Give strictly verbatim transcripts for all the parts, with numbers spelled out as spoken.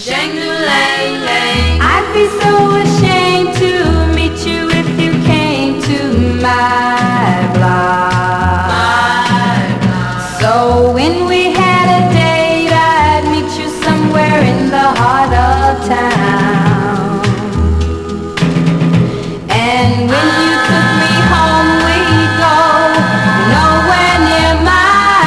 Jang-a-lang-lang. I'd be so ashamed to meet you if you came to my block. My block. So when we had a date, I'd meet you somewhere in the heart of town. And when you took me home, we'd go nowhere near my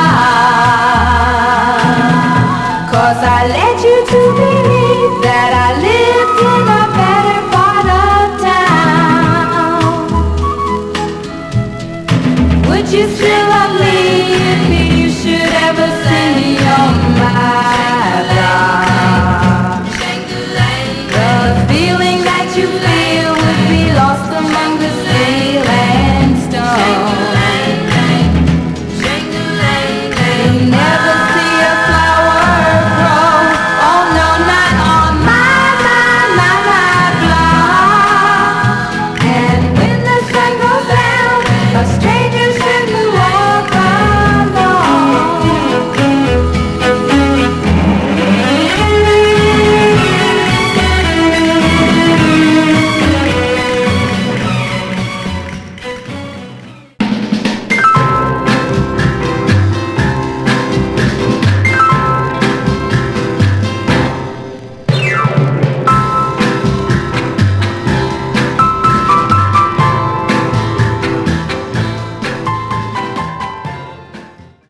block. 'Cause I led you to believe that I lived in a better part of town. Would you still love me if you should ever see